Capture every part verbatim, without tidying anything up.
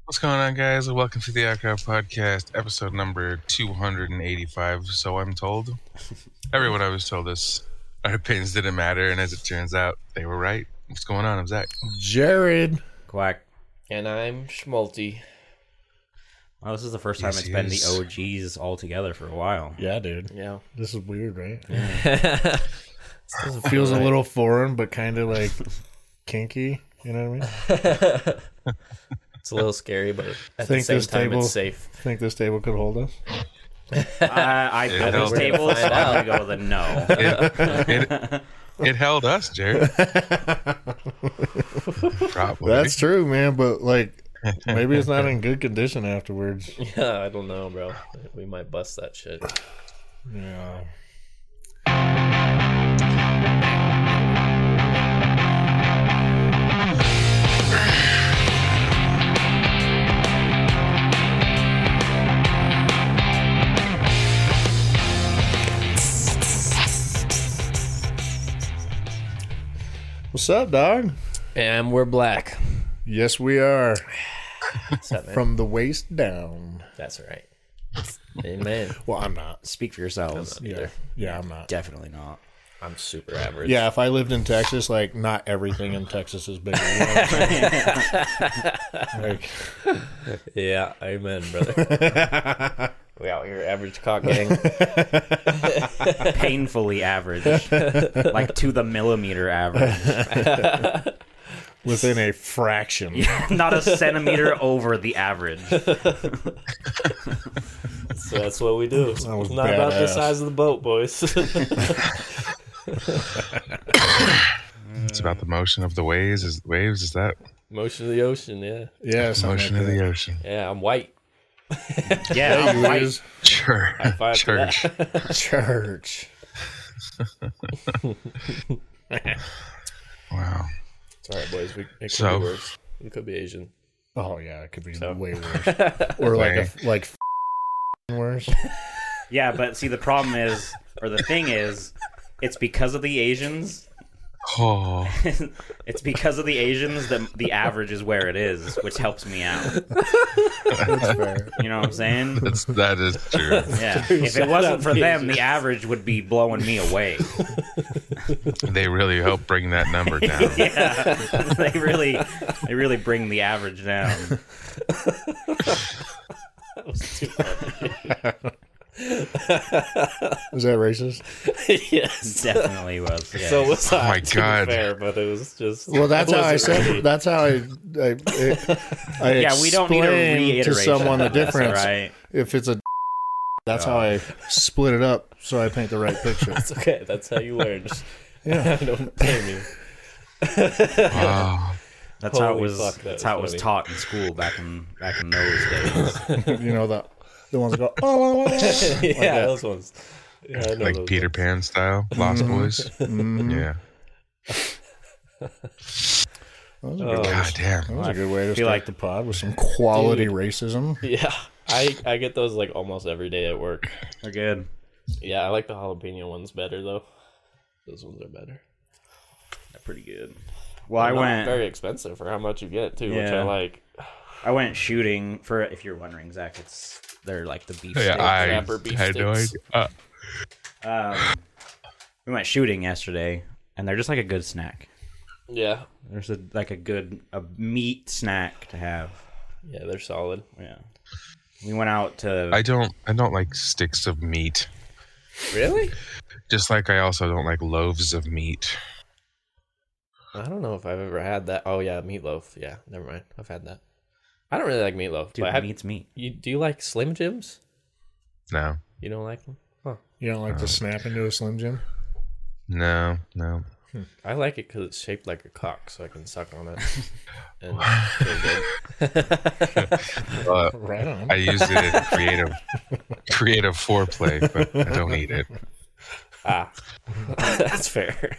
What's going on, guys? Welcome to the Archive Podcast, episode number two hundred eighty-five. So I'm told. Everyone I was told this. Our opinions didn't matter, and as it turns out, they were right. What's going on? I'm Zach. Jared. Quack. And I'm Schmalti. Well, this is the first time Yes, it's he been is. the O Gs all together for a while. Yeah, dude. Yeah. This is weird, right? It Feels a little foreign, but kind of like kinky. You know what I mean? It's a little scary, but at Think the same this time, table- it's safe. Think this table could hold us? I, I It built this helped. table, so Find I'm going to go with a no. It, it, it held us, Jared. Probably. That's true, man. But like, maybe it's not in good condition afterwards. Yeah, I don't know, bro. We might bust that shit. Yeah. What's up, dog? And we're black. Yes, we are. What's up, man? From the waist down. That's right. Amen. Well, I'm not. Speak for yourselves. Yeah, yeah, I'm not. Definitely not. I'm super average. Yeah, if I lived in Texas, like, not everything in Texas is bigger. You know what I'm saying? Like, Yeah, amen, brother. We out here, average cock gang. Painfully average. Like to the millimeter average. within a fraction. Not a centimeter over the average. So that's what we do. It's That was not about the badass. size of the boat, boys. It's about the motion of the waves. Is waves? Is that Motion of the ocean, yeah. Yeah, something motion like of the that. ocean? Yeah, I'm white. Yeah, I'm You white. is Sure. High five to Church. that. church. Wow. It's all right, boys. We, it could So- be worse. We could be Asian. Oh yeah, it could be So. way worse. Or like a, like worse. Yeah, but see, the problem is, or the thing is, it's because of the Asians. Oh, It's because of the Asians that the average is where it is, which helps me out. That's fair. You know what I'm saying? that's, that is true. Yeah. If it wasn't for them, the average would be blowing me away. They really help bring that number down. Yeah. They really, they really bring the average down. That was too funny. Is that racist? Yes. Definitely was. Yeah. So was I, my to God. be fair, but it was just... Well, that's it how I wasn't said. really- That's how I. I, I yeah, we don't need to explained reiterate to someone the that. That's difference. right? If it's a, that's how I split it up so I paint the right picture. It's okay. That's how you learn. Just, Yeah. I don't blame you. Wow. That's how it Holy was. fuck, that that's was how it was funny. taught in school back in back in those days. You know the the ones that go oh. Yeah, that. those ones. Yeah, I know Like those Peter ones. Pan style, Lost Boys. Mhm. Yeah. That was a Oh, good way God to, damn. that was a good way to feel start like- the pod with some quality Dude. racism. Yeah, I, I get those like almost every day at work. They're good. Yeah, I like the jalapeno ones better though. Those ones are better. They're pretty good. Well, I They're not went. very expensive for how much you get too, which Yeah. I like. I went shooting for. If you're wondering, Zach, it's they're like the beef. Yeah, sticks. I Rapper beef had no idea. sticks. Uh, Um, we went shooting yesterday, and they're just like a good snack. Yeah, There's a like a good a meat snack to have. yeah, they're solid. Yeah. We went out to. I don't. I don't like sticks of meat. Really? Just like I also don't like loaves of meat. I don't know if I've ever had that. Oh yeah, meatloaf. Yeah, never mind. I've had that. I don't really like meatloaf. Dude, but have, meat's meat. you do you like Slim Jims? No. You don't like them? Huh. You don't like to snap into a Slim Jim? No. No. I like it because it's shaped like a cock, so I can suck on it. And feel good. Uh, Right on. I used it in creative, creative foreplay, but I don't eat it. Ah, that's fair.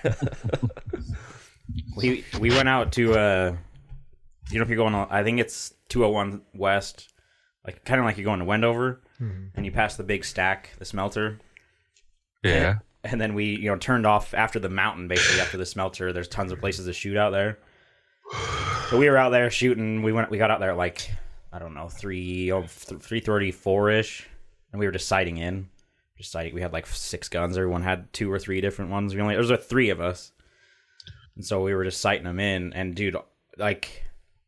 We we went out to. Uh, you know, if you're going, on, I think it's two oh one West, like kind of like you're going to Wendover, and you pass the big stack, the smelter. Yeah. And then we, you know, turned off after the mountain, basically after the smelter. There's tons of places to shoot out there. So we were out there shooting. We went, we got out there at like, I don't know, three oh three thirty four ish, and we were just sighting in, just sighting. We had like six guns. Everyone had two or three different ones. We only there was like three of us, and so we were just sighting them in. And dude, like.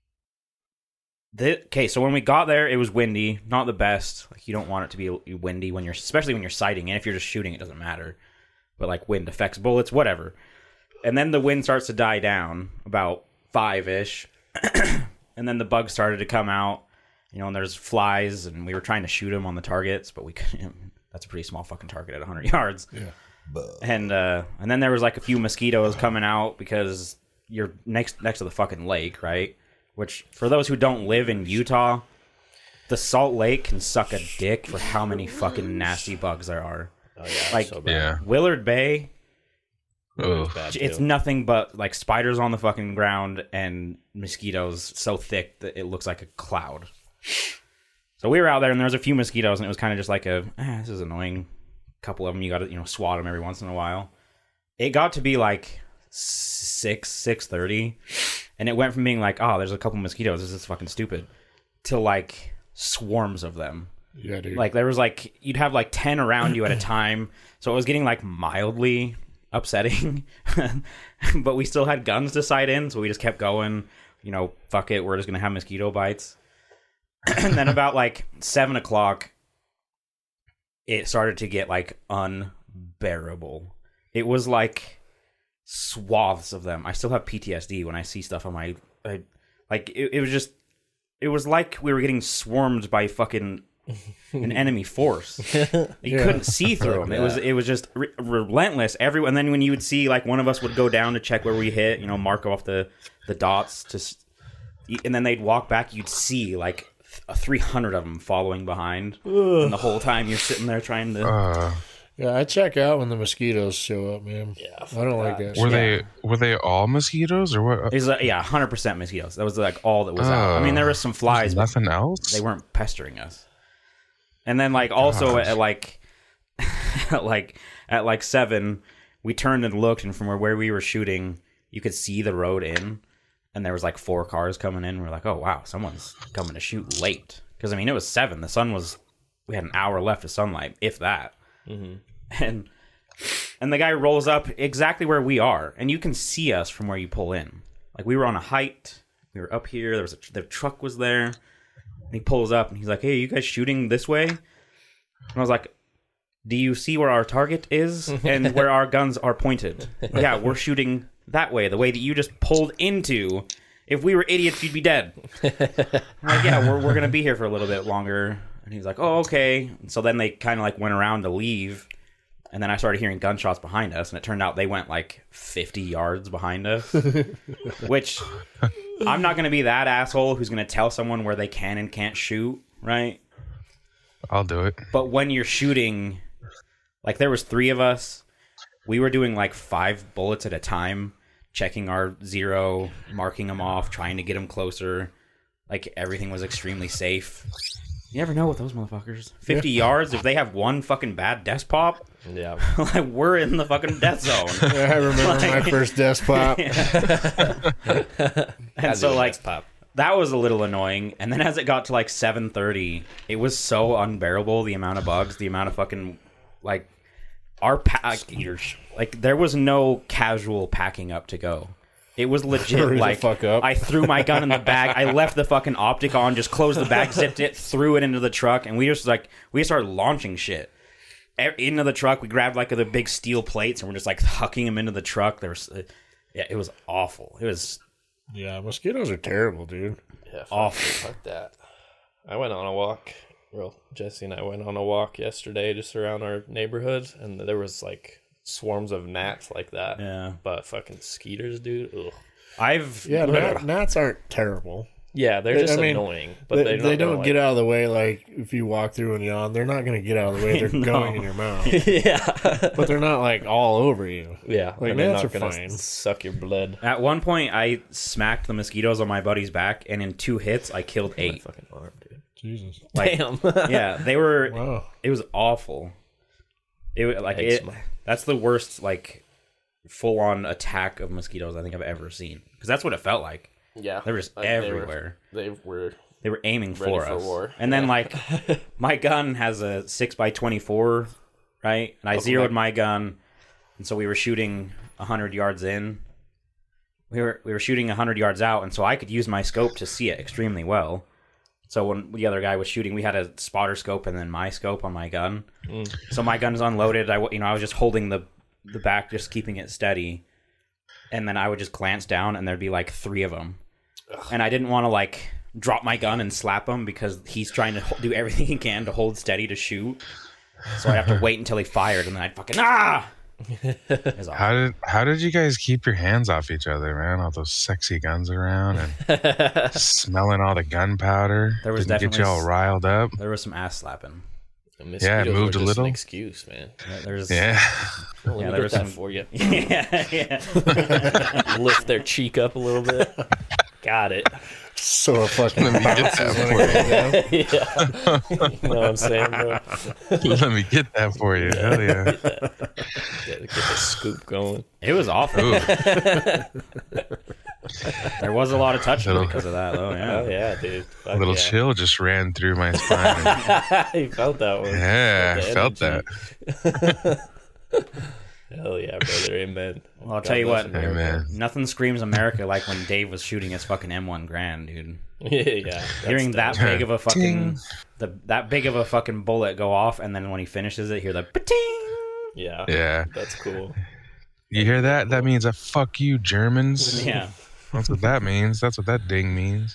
The, okay, so when we got there, it was windy, not the best. Like you don't want it to be windy when you're, especially when you're sighting. And if you're just shooting, it doesn't matter. But like wind affects bullets, whatever. And then the wind starts to die down about five ish, and then the bugs started to come out. You know, and there's flies, and we were trying to shoot them on the targets, but we couldn't. That's a pretty small fucking target at one hundred yards. Yeah. And uh, and then there was like a few mosquitoes coming out because you're next next to the fucking lake, right? Which, for those who don't live in Utah, the Salt Lake can suck a dick for how many fucking nasty bugs there are. Oh, yeah. Like, So bad. Yeah. Willard Bay, Ugh. Bad it's too. nothing but, like, spiders on the fucking ground and mosquitoes so thick that it looks like a cloud. So we were out there, and there was a few mosquitoes, and it was kind of just like a, eh, this is annoying. A couple of them, you got to, you know, swat them every once in a while. It got to be, like, six, six thirty. And it went from being like, oh, there's a couple mosquitoes, this is fucking stupid, to like swarms of them. Yeah, dude. Like there was like, you'd have like ten around you at a time. So it was getting like mildly upsetting. But we still had guns to sight in. So we just kept going, you know, fuck it, we're just going to have mosquito bites. And then about like seven o'clock, it started to get like unbearable. It was like swaths of them. I still have P T S D when I see stuff on my, I, like it, it was just, it was like we were getting swarmed by fucking an enemy force. You Yeah. couldn't see through them. It was it was just re- relentless. Every and then when you would see like one of us would go down to check where we hit, you know, mark off the the dots to, s- and then they'd walk back. You'd see like three hundred of them following behind, and the whole time you're sitting there trying to. Uh, Yeah, I check out when the mosquitoes show up, man. Yeah, I don't like that. were shit. they were they all mosquitoes or what? It was like, yeah, one hundred percent mosquitoes. That was like all that was out. I mean, there was some flies, but Nothing else. they weren't pestering us. And then like also Gosh. at like at like at like seven, we turned and looked, and from where, where we were shooting, you could see the road in, and there was like four cars coming in. We're like, oh wow, someone's coming to shoot late. Because I mean, it was seven. The sun was, we had an hour left of sunlight, if that. Mm-hmm. And and the guy rolls up exactly where we are, and you can see us from where you pull in. Like we were on a height, we were up here. There was a, the truck was there. And he pulls up, and he's like, "Hey, you guys shooting this way?" And I was like, "Do you see where our target is and where our guns are pointed?" Yeah, we're shooting that way, the way that you just pulled into. If we were idiots, you'd be dead. I'm like, yeah, we're we're gonna be here for a little bit longer. And he's like, "Oh, okay." And so then they kind of like went around to leave. And then I started hearing gunshots behind us, and it turned out they went like fifty yards behind us. Which, I'm not going to be that asshole who's going to tell someone where they can and can't shoot, right? I'll do it. But when you're shooting, like there was three of us, we were doing like five bullets at a time, checking our zero, marking them off, trying to get them closer. Like everything was extremely safe. You never know with those motherfuckers. fifty yards, if they have one fucking bad desk pop, Yeah. like we're in the fucking death zone. Yeah, I remember my Like- first desk pop. And so like pop. that was a little annoying. And then as it got to like seven thirty, it was so unbearable, the amount of bugs, the amount of fucking like our pack like there was no casual packing up to go. It was legit. Hurry the Like fuck up. I threw my gun in the bag. I left the fucking optic on, just closed the bag, zipped it, threw it into the truck, and we just like we started launching shit E- into the truck. We grabbed like the big steel plates, and we're just like hucking them into the truck. There was, uh, yeah, it was awful. It was Yeah, mosquitoes are terrible, dude. Yeah, fuck, awful. fuck that. I went on a walk. Well, Jesse and I went on a walk yesterday just around our neighborhood, and there was like swarms of gnats like that. Yeah. But fucking skeeters, dude. Ugh. I've Yeah, gnat, gnats aren't terrible. Yeah, they're They- just I mean, annoying. But They, they're they not gonna, don't like- get out of the way like if you walk through and yawn. They're not going to get out of the way. They're No. going in your mouth. yeah. But they're not like all over you. Yeah. Like, and they're gnats not are gonna fine. suck your blood. At one point, I smacked the mosquitoes on my buddy's back, and in two hits, I killed My eight. fucking arm, dude. Jesus. Like, Damn. yeah, they were. Wow. It was awful. It wa- like it. Eczema. That's the worst like full on attack of mosquitoes I think I've ever seen. Because that's what it felt like. Yeah. They were just Like, they were- everywhere. They were They were aiming Ready for for us. war. And then Yeah. like my gun has a six by twenty-four, right? And I Oh, zeroed like- my gun, and so we were shooting a hundred yards in. We were we were shooting a hundred yards out, and so I could use my scope to see it extremely well. So when the other guy was shooting, we had a spotter scope and then my scope on my gun. Mm. So my gun's unloaded. I w- you know I was just holding the the back, just keeping it steady, and then I would just glance down, and there'd be like three of them, and I didn't want to like drop my gun and slap him because he's trying to ho- do everything he can to hold steady to shoot. So I'd have to wait until he fired, and then I'd fucking ah. It was awesome. How did how did you guys keep your hands off each other, man? All those sexy guns around and smelling all the gunpowder. There was Didn't get definitely you all s- riled up. There was some ass slapping. The Yeah, it mosquitoes moved were a just little. An excuse, man. Yeah, There's Yeah. Well, let Yeah, me there get was that some- for you. yeah, yeah. Lift their cheek up a little bit. Got it. So it fucking Let me get bounces that when it goes down. Yeah. You know what I'm saying, bro? Let me get that for you. Hell yeah. Get, get the scoop going. It was awful. Ooh. There was a lot of touching Little- because of that, though. Yeah. Oh yeah, dude. A Fuck little yeah. chill just ran through my spine. You felt that one. Yeah, I The felt that. energy. Hell yeah, brother. Amen. Well, I'll God tell you bless what. America. Amen. Nothing screams America like when Dave was shooting his fucking M one Grand, dude. Yeah, yeah. that's Hearing that dope. big of a fucking Ting. the that big of a fucking bullet go off, and then when he finishes it, hear the pa-ting. Yeah. Yeah. That's cool. You hear that? That means a fuck you, Germans. Yeah. That's what that means. That's what that ding means.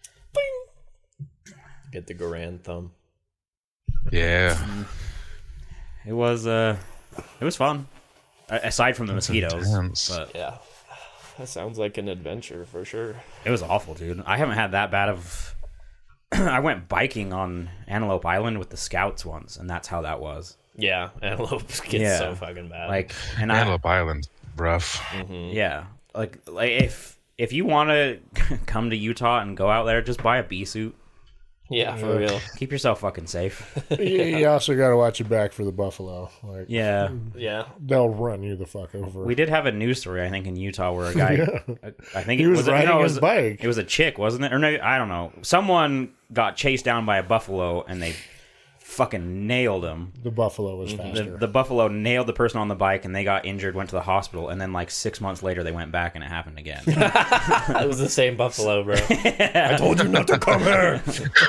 Get the Garand thumb. Yeah. It was uh, it was fun. A- Aside from the mosquitoes, intense. but Yeah. That sounds like an adventure for sure. it was awful, dude. I haven't had that bad of. I went biking on Antelope Island with the scouts once, and that's how that was. Yeah, antelopes get Yeah. so fucking bad. Like, and I, Antelope Island, rough. yeah, like, like if if you want to come to Utah and go out there, just buy a bee suit. yeah, for real. Keep yourself fucking safe. you, you also got to watch your back for the buffalo. Like, Yeah, Yeah. they'll run you the fuck over. we did have a news story, I think, in Utah where a guy, I think He it was was a- riding no, it his was, bike. It was a chick, wasn't it? Or no, I don't know. Someone got chased down by a buffalo, and they fucking nailed him. The buffalo was The, faster. the buffalo nailed the person on the bike, and they got injured, went to the hospital, and then like six months later, they went back, and it happened again. It was the same buffalo, bro. I told you not to come here.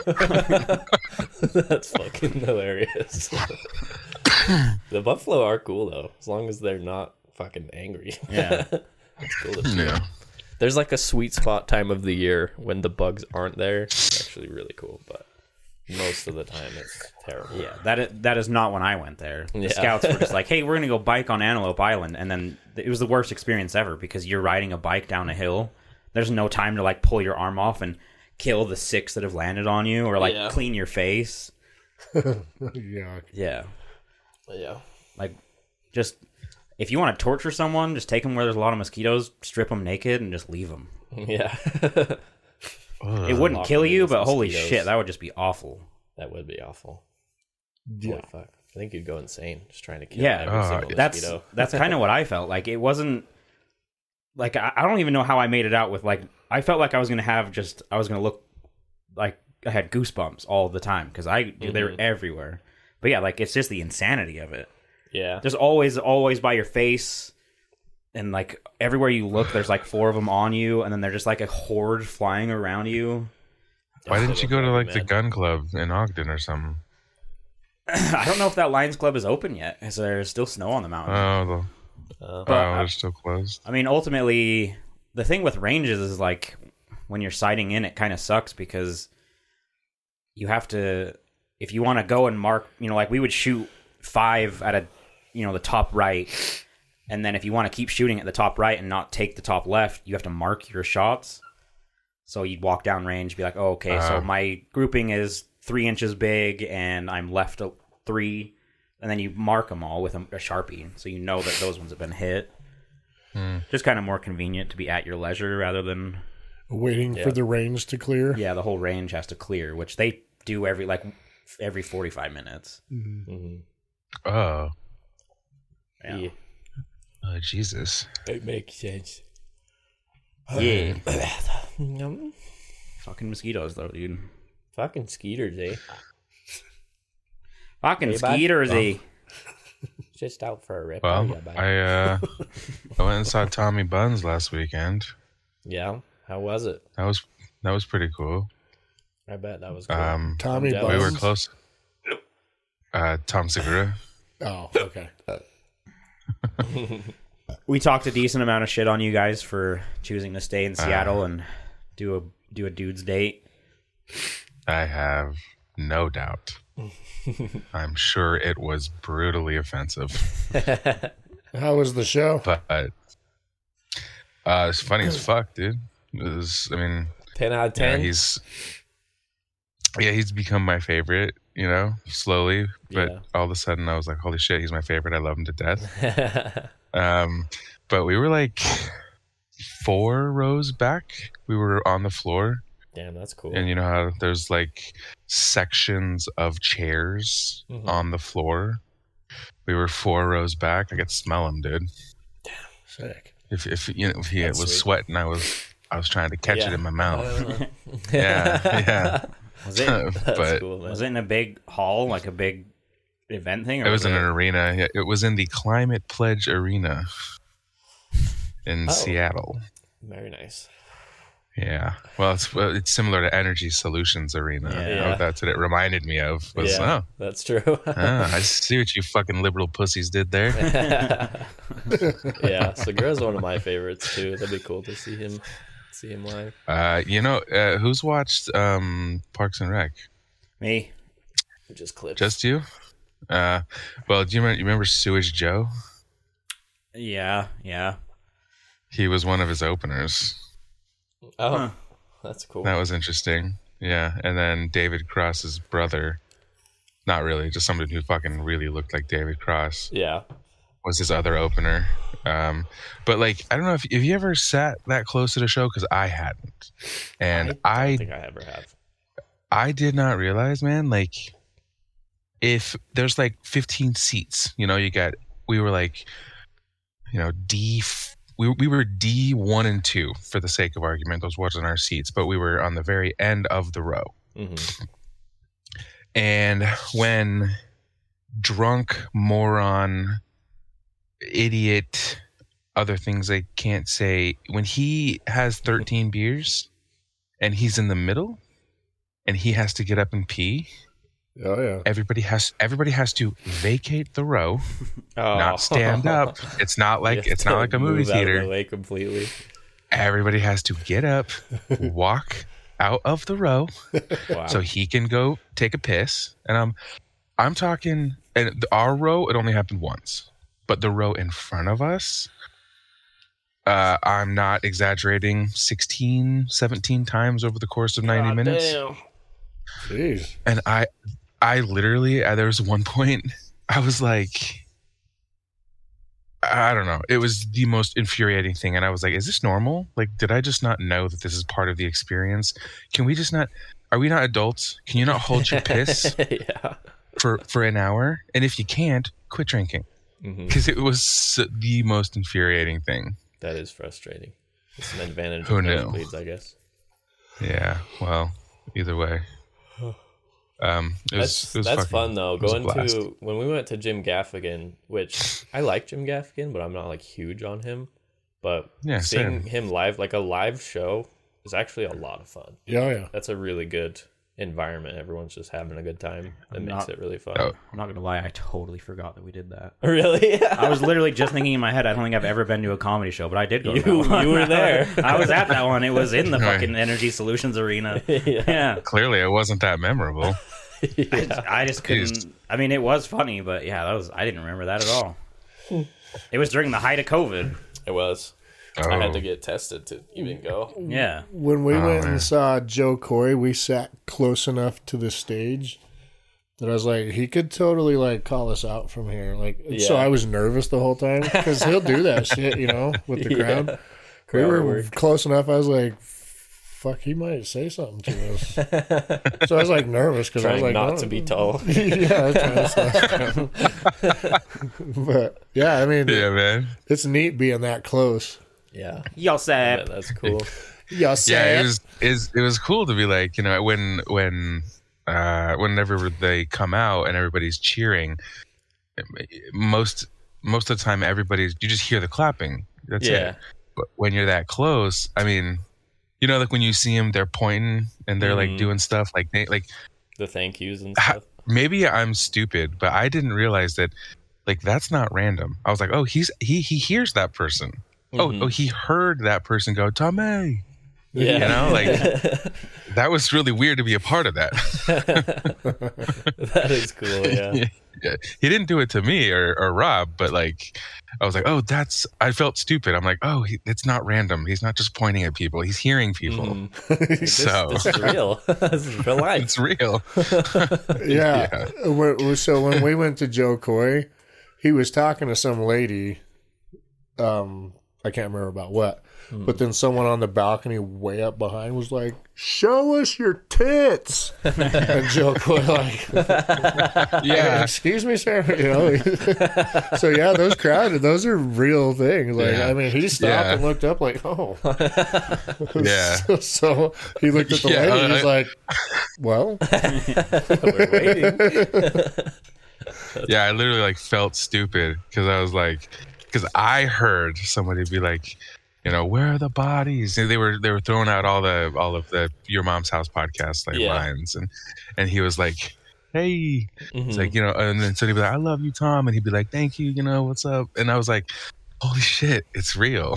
That's fucking hilarious. The buffalo are cool though, as long as they're not fucking angry. Yeah. It's cool to see. Yeah. There's like a sweet spot time of the year when the bugs aren't there. It's actually really cool, but most of the time it's terrible. Yeah, that is, that is not when I went there. The Yeah. scouts were just like, "Hey, we're gonna go bike on Antelope Island," and then it was the worst experience ever because you're riding a bike down a hill. There's no time to like pull your arm off and kill the six that have landed on you, or like Yeah. clean your face. Yeah. Yeah, But yeah. like just if you want to torture someone, just take them where there's a lot of mosquitoes, strip them naked, and just leave them. Yeah. It wouldn't Lock kill them in you, with but holy mosquitoes. shit, that would just be awful. That would be awful. Yeah. Holy fuck. I think you'd go insane just trying to kill Yeah, every Oh, single That's mosquito. that's kind of what I felt like. It wasn't like I, I don't even know how I made it out with like I felt like I was gonna have just I was gonna look like I had goosebumps all the time because I dude, they were Mhm. everywhere. But yeah, like it's just the insanity of it. Yeah. There's always always by your face, and like everywhere you look, there's like four of them on you, and then they're just like a horde flying around you. Why didn't you go to like the Man. gun club in Ogden or something? I don't know if that Lions Club is open yet, because there's still snow on the mountain. Oh, the, Uh, oh, But- they're still closed. I mean, ultimately, the thing with ranges is like when you're sighting in, it kind of sucks because you have to, if you want to go and mark, you know, like we would shoot five at a, you know, the top right, and then if you want to keep shooting at the top right and not take the top left, you have to mark your shots. So you'd walk down range, be like, oh, okay, so Uh-huh. my grouping is three inches big, and I'm left a, three, and then you mark them all with a, a Sharpie, so you know that those ones have been hit. Hmm. Just kind of more convenient to be at your leisure rather than Waiting Yeah. for the range to clear. yeah, the whole range has to clear, which they do every like every forty-five minutes. mhm. Oh, Yeah. Yeah. oh Jesus. It makes sense. Yeah. Yum. Fucking mosquitoes though, dude. Fucking Skeeters, eh? Fucking Hey, bud. Skeeters, eh? Just out for a rip. Well, yeah, bud. I uh, I went and saw Tommy Buns last weekend. Yeah. How was it? That was that was pretty cool. I bet that was cool. Um, Tommy I'm we Buns. were close. Uh, Tom Segura. Oh, okay. We talked a decent amount of shit on you guys for choosing to stay in Seattle and do a do a dude's date. I have no doubt. I'm sure it was brutally offensive, How was the show? but uh, it's funny as fuck, dude. It was, I mean, ten out of you know, ten. he's yeah, he's become my favorite. You know, slowly, but Yeah. all of a sudden, I was like, "Holy shit, he's my favorite! I love him to death." Um, but we were like four rows back. We were on the floor, Damn, that's cool. and you know how there's like sections of chairs Mhm. on the floor. We were four rows back. I could smell him, dude. Sick. If if you know if he That's was sweet. sweating, I was I was trying to catch Yeah. it in my mouth. Uh, yeah, yeah. Was it That's but cool, man. was it in a big hall, like a big event thing? Or it was in it- an arena. Yeah, it was in the Climate Pledge Arena in Oh. Seattle. Very nice. Yeah. Well, it's well, it's similar to Energy Solutions Arena. Yeah. Oh, that's what it reminded me of. Was, Yeah, oh, that's true. ah, I see what you fucking liberal pussies did there. Yeah, Segura's one of my favorites too. That'd be cool to see him see him live. Uh, you know, uh, who's watched um, Parks and Rec? Me. Just clips. Just you? Uh, well, do you remember, you remember Sewage Joe? Yeah, yeah. He was one of his openers. Oh, Huh. that's cool. That was interesting. Yeah. And then David Cross's brother, not really, just somebody who fucking really looked like David Cross, Yeah. was his other opener. Um, but like, I don't know if, if you ever sat that close to the show, because I hadn't. And I I, don't think I ever have. I did not realize, man, like, if there's like fifteen seats, you know, you got, we were like, you know, D, f- we, we were D one and two for the sake of argument. Those wasn't our seats, but we were on the very end of the row. hmm And when drunk, moron, idiot, other things I can't say, when he has thirteen beers and he's in the middle and he has to get up and pee, Oh yeah. everybody has everybody has to vacate the row, Oh. not stand up. It's not like You have it's not to like a movie move out of the theater. way completely. Everybody has to get up, walk out of the row, Wow. so he can go take a piss. And I'm I'm talking, and our row, it only happened once, but the row in front of us, uh, I'm not exaggerating, sixteen, seventeen times over the course of ninety God minutes. damn. Jeez. And I, I literally, uh, there was one point I was like, I don't know. It was the most infuriating thing. And I was like, is this normal? Like, did I just not know that this is part of the experience? Can we just not, are we not adults? Can you not hold your piss Yeah. for, for an hour? And if you can't, quit drinking. hmm Because it was the most infuriating thing. That is frustrating. It's an advantage Who of knew? nosebleeds, I guess. Yeah. Well, either way. Um, it was, That's it was that's fucking- fun though. it was a Going blast. to when we went to Jim Gaffigan, which I like Jim Gaffigan, but I'm not like huge on him. But Yeah, seeing same. him live, like a live show, is actually a lot of fun. Yeah, oh, yeah. That's a really good environment. Everyone's just having a good time. That I'm makes not- it really fun. Oh. I'm not gonna lie, I totally forgot that we did that. Really? I was literally just thinking in my head, I don't think I've ever been to a comedy show, but I did go. You- to that one. you were there. I was at that one. It was in the Right. fucking Energy Solutions Arena. yeah. Yeah. Clearly, it wasn't that memorable. I just, yeah. I just couldn't. I mean, it was funny, but yeah, that was. I didn't remember that at all. It was during the height of COVID. It was. Oh. I had to get tested to even go. Yeah. When we Oh, went man. and saw Joe Corey, we sat close enough to the stage that I was like, he could totally like call us out from here. Like, so Yeah. I was nervous the whole time because he'll do that shit, you know, with the Yeah. crowd. We Crowd were work. close enough. I was like, fuck, he might say something to us. So I was like nervous because I was Trying like, not oh. to be tall. yeah, that's kind of but yeah, I mean, Yeah, man. it's neat being that close. Yeah. Y'all Yeah, said that's cool. Yeah, Yeah, it was is it was cool to be like, you know, when when uh, whenever they come out and everybody's cheering, most most of the time everybody's you just hear the clapping. That's Yeah. it. But when you're that close, I mean, you know, like when you see them, they're pointing and they're like Mhm. doing stuff like they like. The thank yous and Ha- stuff. Maybe I'm stupid, but I didn't realize that. Like that's not random. I was like, oh, he's he he hears that person. Mhm. Oh, oh, he heard that person go, Tommy. Yeah. You know, like that was really weird to be a part of that. That is cool. Yeah. Yeah. He didn't do it to me or, or Rob, but like, I was like, oh, that's, I felt stupid. I'm like, oh, he, it's not random. He's not just pointing at people. He's hearing people. Mhm. This, So this is real. This is real life. it's real. Yeah. When- So when we went to Joe Coy, he was talking to some lady. Um, I can't remember about what. But then someone on the balcony way up behind was like, "Show us your tits," and Joe Coy like, Yeah. "Excuse me, sir." You know. So yeah, those crowded, those are real things. Like, Yeah. I mean, he stopped Yeah. and looked up like, "Oh." Yeah. So, so he looked at the Yeah, lady. I- He's like, "Well." We're waiting. Yeah. I literally like felt stupid because I was like, because I heard somebody be like, you know, where are the bodies? And they were they were throwing out all the all of the Your Mom's House podcast like Yeah. lines, and and he was like, hey, Mhm. it's like, you know, and then so he'd be like, I love you, Tom, and he'd be like, thank you, you know, what's up? And I was like, holy shit, it's real.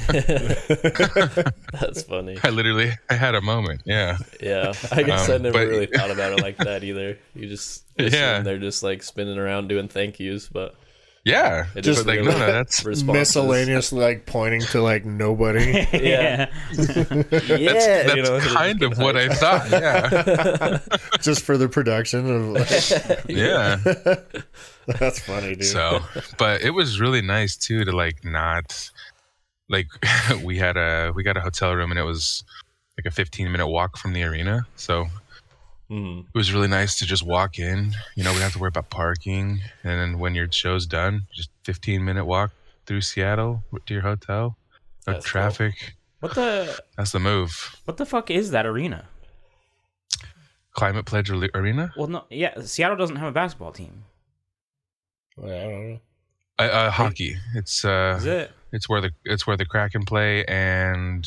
That's funny. I literally I had a moment, yeah, Yeah, I guess I Um, never but- really thought about it like that either. You just assume Yeah. they're just like spinning around doing thank yous, but yeah, it just is like really no, no, that's responses. Miscellaneous, like pointing to like nobody. Yeah. that's, Yeah, that's you know, kind of what I thought, yeah, Just for the production of like, yeah. that's funny, dude. So, but it was really nice too to like not like we had a we got a hotel room and it was like a fifteen minute walk from the arena. So Mhm. it was really nice to just walk in. You know, we don't have to worry about parking, and then when your show's done, just fifteen minute walk through Seattle to your hotel. No That's cool. traffic. What the That's the move. what the fuck is that arena? Climate Pledge Arena. Arena? Well, no, yeah, Seattle doesn't have a basketball team. Well, I don't know. Uh, uh, hockey. It's uh, Is it? it's where the it's where the Kraken play, and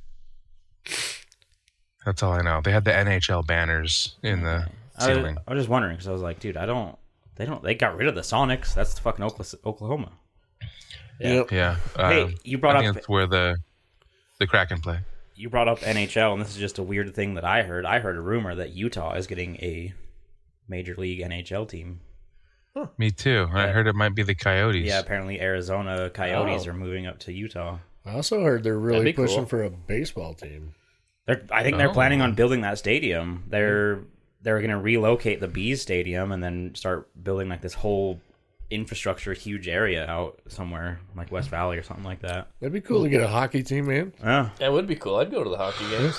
that's all I know. They had the N H L banners in the I was, ceiling. I was just wondering because I was like, dude, I don't. They don't. They got rid of the Sonics. That's fucking Okla- Oklahoma. Yeah. Yep. Yeah. Uh, Hey, you brought I think up that's where the the Kraken play. you brought up N H L, and this is just a weird thing that I heard. I heard a rumor that Utah is getting a major league N H L team. Me too. I heard it might be the Coyotes. Yeah, apparently Arizona Coyotes Oh. are moving up to Utah. I also heard they're really That'd be pushing cool. for a baseball team. They're, I think they're Oh. planning on building that stadium. They're they're going to relocate the Bees Stadium and then start building like this whole infrastructure, huge area out somewhere like West Valley or something like that. That'd be cool to get a hockey team, man. Yeah, That would be cool. I'd go to the hockey games.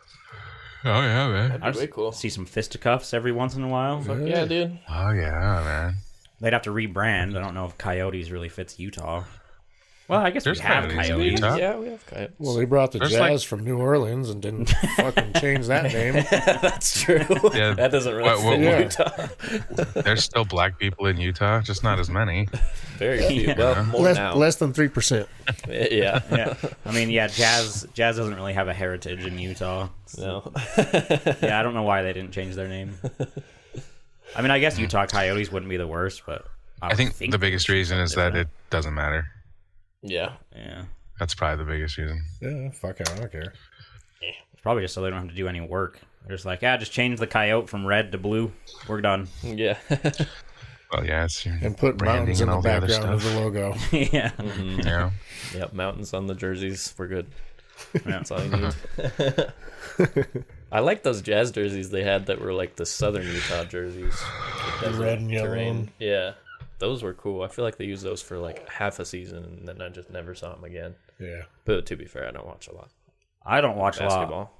Oh yeah, man. That'd I'd be way cool. see some fisticuffs every once in a while. Fuck yeah, dude. Oh yeah, man. They'd have to rebrand. I don't know if Coyotes really fits Utah. Well, I guess There's we have Coyotes in Coyotes. Utah. Yeah, we have coyotes. Well, they brought the There's Jazz like- from New Orleans and didn't fucking change that name. That's true. Yeah. That doesn't really What- what- fit what- Utah. There's still black people in Utah, just not as many. Very few. Yeah. Well, more Less, now. less than three percent. Yeah. Yeah, I mean, yeah, Jazz Jazz doesn't really have a heritage in Utah. No. Yeah, I don't know why they didn't change their name. I mean, I guess Utah Coyotes wouldn't be the worst, but I, I would think, think the biggest they should reason do is that different. it doesn't matter. Yeah. Yeah, That's probably the biggest reason. Yeah, fuck it, I don't care. it's probably just so they don't have to do any work. They're just like, yeah, just change the coyote from red to blue. We're done. Yeah. Well, yeah, it's your And put branding mountains in and the all the other background of stuff. the logo. Yeah, Mhm. Yeah. Yep. Mountains on the jerseys. We're good. yeah. That's all you need. I like those Jazz jerseys they had that were like the Southern Utah jerseys. The Desert red and yellow. terrain. Yeah. Those were cool. I feel like they used those for like half a season and then I just never saw them again. Yeah. But to be fair, I don't watch a lot. I don't watch a lot. Basketball.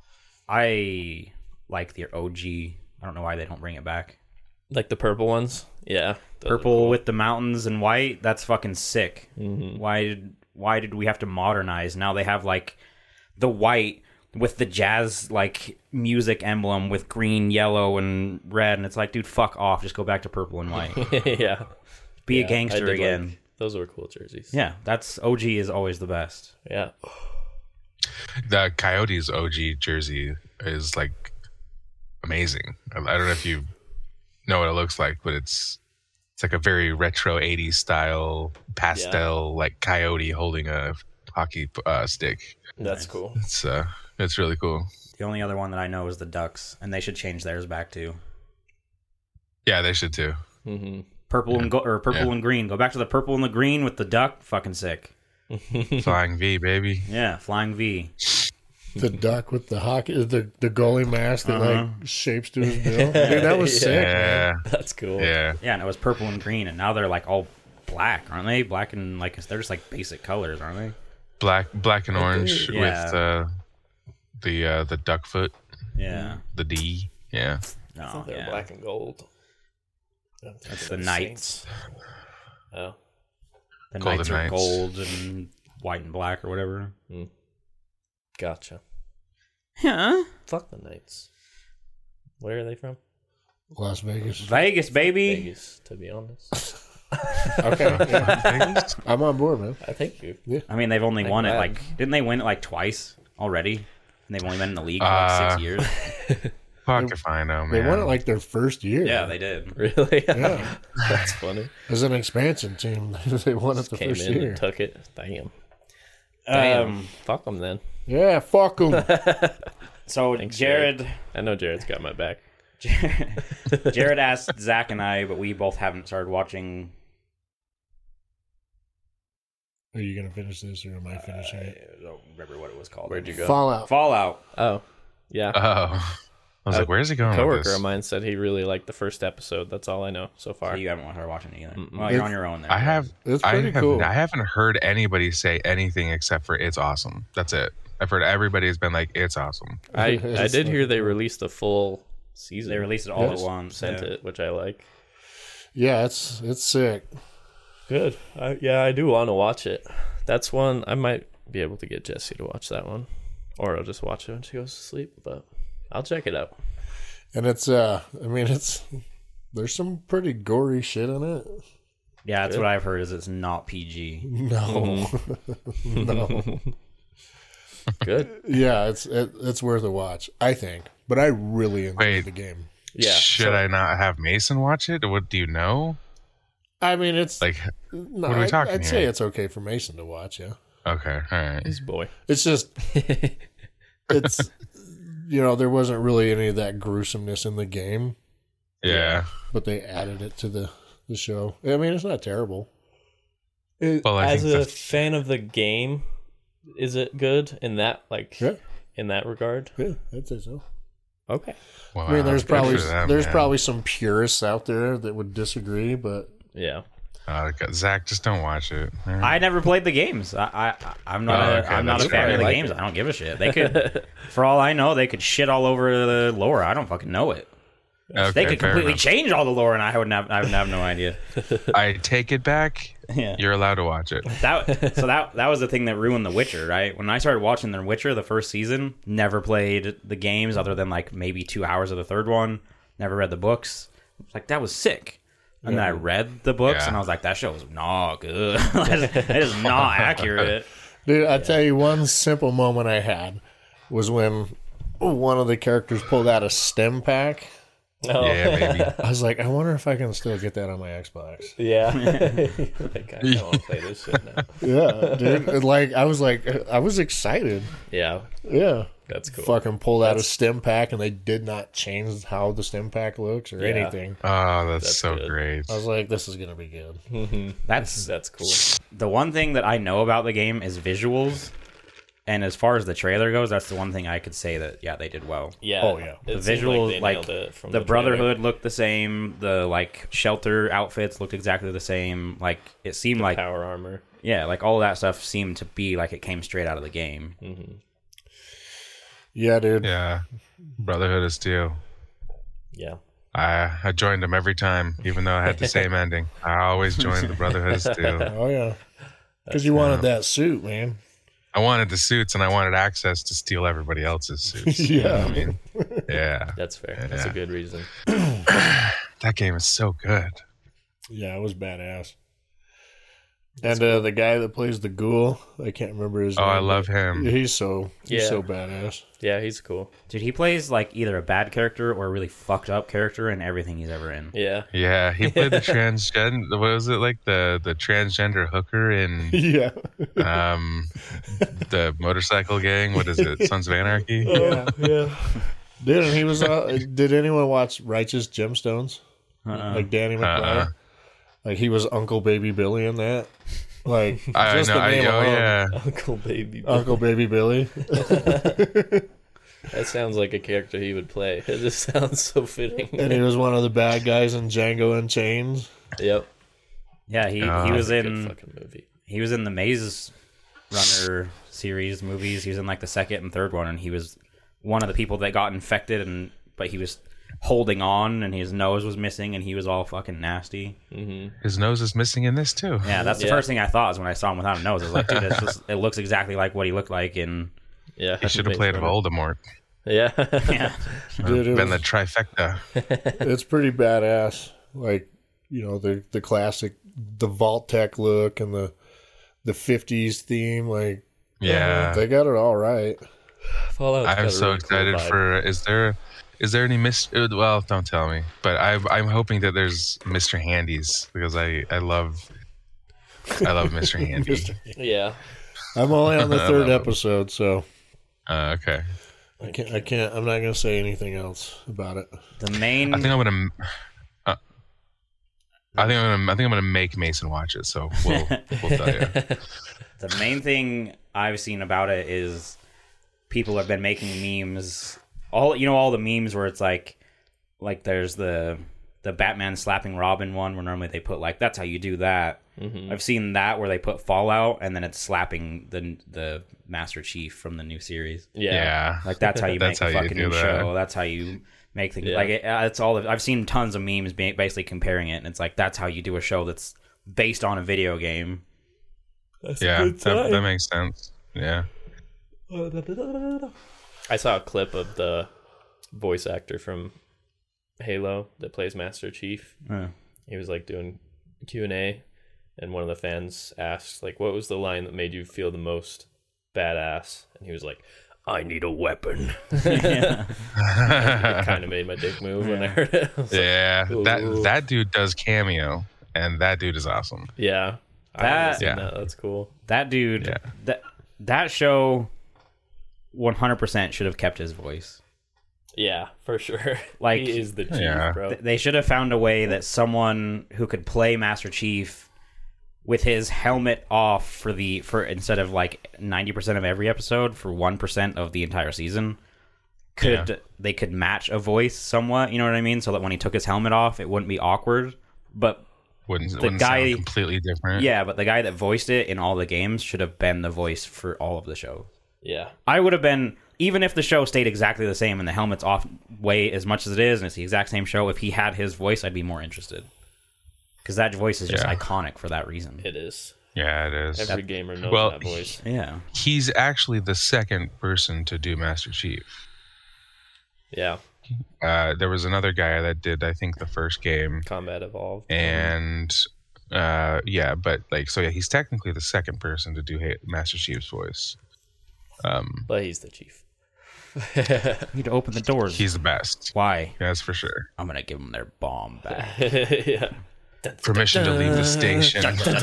I like the O G. I don't know why they don't bring it back. Like the purple ones? Yeah. those are Purple cool. with the mountains and white. That's fucking sick. Mhm. Why did why did we have to modernize? Now they have like the white with the jazz like music emblem with green, yellow, and red, and it's like, dude, fuck off. Just go back to purple and white. yeah. Be Yeah, a I gangster did again. like- those were cool jerseys. Yeah, that's O G is always the best. Yeah. The Coyotes O G jersey is like amazing. I I don't know if you know what it looks like, but it's it's like a very retro eighties style pastel, like coyote holding a hockey uh, stick. That's Nice. cool. It's uh, it's really cool. The only other one that I know is the Ducks, and they should change theirs back to Yeah, they should too. Mm-hmm. purple and go- or purple Yeah. and green. Go back to the purple and the green with the duck. Fucking sick. Flying V, baby. Yeah, flying V. The duck with the hockey, the the goalie mask that Uh-huh. like shapes to his bill. Dude, that was Yeah. sick. Yeah, That's cool. yeah. Yeah, and it was purple and green, and now they're like all black, aren't they? Black and like they're just like basic colors, aren't they? Black, black and orange Yeah. with uh, the uh, the duck foot, Yeah. the D. Yeah, I No, thought they were yeah. black and gold. I'm thinking That's of the Knights. Saints. Oh, The Golden Knights are Knights. gold and white and black or whatever. gotcha. Huh? Fuck the Knights. Where are they from? Las Vegas. Vegas, baby. Vegas, to be honest. Okay, yeah. I'm on board, man. I think you. I mean, they've only I'm won it glad. like didn't they win it like twice already? And they've only been in the league for like Uh, six years. fuck if I know, man. They won it like their first year. Yeah, they did. Really? Yeah. That's funny. As an expansion team, they won it the Came first in year. and took it. Damn. Damn. Um, Fuck them then. Yeah, fuck them. so Thanks, Jared, I know Jared's got my back. Jared asked Zach and I, but we both haven't started watching. Are you gonna finish this, or am I finishing I it? don't remember what it was called. Where'd you go? Fallout. Fallout. Oh, yeah. Oh, I was A like, where's he going? A with coworker this? of mine said he really liked the first episode. That's all I know so far. So you haven't started watching it either. Mm-mm. Well, you're It's- on your own there. I have. It's I pretty have. cool. I haven't heard anybody say anything except for it's awesome. That's it. I've heard everybody has been like, it's awesome. I, I It's did hear fucking they cool. released a full season. They released it all Yes. at once. Sent yeah. it, which I like. Yeah, it's it's sick. Good. I, yeah, I do want to watch it. That's one I might be able to get Jessie to watch that one, or I'll just watch it when she goes to sleep. But I'll check it out. And it's uh I mean it's there's some pretty gory shit in it. Yeah, that's Good. what I've heard. Is it's not P G. No. no. Good. Yeah, it's it, it's worth a watch, I think. But I really enjoyed Wait. the game. Yeah. Should so- I not have Mason watch it? What do you know? I mean, it's Like, no, what are we I- talking I'd here? say it's okay for Mason to watch. Yeah, okay, all right. His boy. it's just it's you know there wasn't really any of that gruesomeness in the game, Yeah. but they added it to the the show. I mean, it's not terrible. It- Well, I As think a the- fan of the game, is it good in that like Yeah, in that regard? yeah, I'd say so. Okay. Wow, I mean, there's good probably for them, there's man. probably some purists out there that would disagree, but Yeah. Uh, Zach, just don't watch it. I never played the games. I, I I'm not. Oh, a, okay, I'm not a that's fan fine. of the Like games. it. I don't give a shit. They could, for all I know, they could shit all over the lore. I don't fucking know it. Okay, They could fair completely enough. change all the lore, and I would have. I would have no idea. I take it back. Yeah. You're allowed to watch it. That so that that was the thing that ruined The Witcher, right? When I started watching The Witcher, the first season, never played the games other than like maybe two hours of the third one. Never read the books. I was like, that was sick. And then I read the books, Yeah. and I was like, that show was not good. That is not accurate. dude, I tell you one simple moment I had was when one of the characters pulled out a stem pack. Oh. Yeah, maybe. I was like, I wonder if I can still get that on my Xbox. Yeah. Like, I don't want to play this shit now. Yeah, dude. And, Like I was like, I was excited. Yeah. Yeah, That's cool. fucking pulled out a That's- stem pack, and they did not change how the stem pack looks or Yeah. anything. Oh, that's, That's so good. great. I was like, this is gonna be good. That's That's cool. the one thing that I know about the game is visuals. And as far as the trailer goes, that's the one thing I could say that yeah they did well. Yeah. Oh, yeah. The It seemed visuals, they like, nailed it from the, the trailer. Brotherhood looked the same. The like shelter outfits looked exactly the same. Like it seemed like power armor. yeah, like all that stuff seemed to be like it came straight out of the game. Mm-hmm. Yeah, dude. Yeah. Brotherhood of Steel. Yeah. I I joined them every time, even though I had the same ending. I always joined the Brotherhood of Steel. Oh yeah, because you wanted that suit, man. I wanted the suits, and I wanted access to steal everybody else's suits. Yeah. I mean, yeah. That's fair. That's a Yeah. good reason. That game is so good. Yeah, it was badass. And uh, the guy that plays the ghoul, I can't remember his Oh, name. I love but him. He's so he's Yeah. so badass. Yeah, he's cool. Dude, he plays like either a bad character or a really fucked up character in everything he's ever in. Yeah. Yeah, he played the transgender. What was it like the the transgender hooker in Yeah. um the motorcycle gang? What is it? Sons of Anarchy. Yeah. Yeah. Dude, and he was. Uh, did anyone watch Righteous Gemstones? Uh-uh. Like Danny McBride. Uh-uh. Like he was Uncle Baby Billy in that. Like I just know. the I, name oh alone. yeah. Uncle Baby. Uncle Baby Billy. That sounds like a character he would play. It just sounds so fitting. And he was one of the bad guys in Django and Chains. Yep. Yeah, he, Oh, he was Good in fucking movie. he was in the Maze Runner series movies. He was in like the second and third one, and he was one of the people that got infected, and but he was holding on, and his nose was missing, and he was all fucking nasty. His nose is missing in this too. Yeah, that's the Yeah. first thing I thought was when I saw him without a nose. I was like, dude, it's just, it looks exactly like what he looked like in. Yeah. He should have played Voldemort. Yeah. Yeah, Dude, it Been the was- trifecta. it's pretty badass. Like, you know, the the classic, the Vault Tech look and the the fifties theme. Like, Yeah. they got it all right. Fallout's got I'm a so really cool excited vibe. for. Is there, is there any Mister Well, don't tell me. But I, I'm hoping that there's Mister Handies because I, I love, I love Mister Handy. Yeah. I'm only on the third love it. episode, so Uh, okay. I can't. I can't. I'm not gonna say anything else about it. the main. I think I'm gonna. Uh, I think I'm gonna. I think I'm gonna make Mason watch it. So we'll, we'll tell you. The main thing I've seen about it is people have been making memes. All you know, all the memes where it's like, like there's the the Batman slapping Robin one where normally they put like that's how you do that. Mm-hmm. I've seen that where they put Fallout and then it's slapping the the Master Chief from the new series. Yeah. Yeah. Like that's how you That's make a how you fucking do new that. show. That's how you make things. Yeah. Like it, uh, it's all. I've seen tons of memes ba- basically comparing it, and it's like that's how you do a show that's based on a video game. That's Yeah. That, that makes sense. Yeah. I saw a clip of the voice actor from Halo that plays Master Chief. Uh, He was like doing Q and A, and one of the fans asked, like, what was the line that made you feel the most badass? And he was like, I need a weapon. yeah. It kind of made my dick move when I heard it. I was like, Yeah. Ooh. That that dude does cameo, and that dude is awesome. yeah. I That- haven't seen Yeah. that. That's cool. That dude, Yeah. that that show, one hundred percent should have kept his voice. Yeah, for sure. Like- he is the chief, Yeah. bro. Th- They should have found a way that someone who could play Master Chief with his helmet off for the for instead of like ninety percent of every episode for one percent of the entire season. Could Yeah. they could match a voice somewhat? You know what I mean? So that when he took his helmet off, it wouldn't be awkward. But Wouldn't, The wouldn't guy- sound completely different. yeah, but the guy that voiced it in all the games should have been the voice for all of the shows. Yeah. I would have been, even if the show stayed exactly the same and the helmet's off way as much as it is, and it's the exact same show, if he had his voice, I'd be more interested. Because that voice is just Yeah. iconic for that reason. It is. Yeah, it is. Every gamer knows Well, that voice. Yeah. He's actually the second person to do Master Chief. Yeah. Uh, there was another guy that did, I think, the first game, Combat Evolved. and uh, yeah, but like, so yeah, he's technically the second person to do ha- Master Chief's voice. Um, But he's the chief. You need to open the doors. he's the best. Why? That's for sure. I'm going to give them their bomb back. Yeah. Permission to leave the station.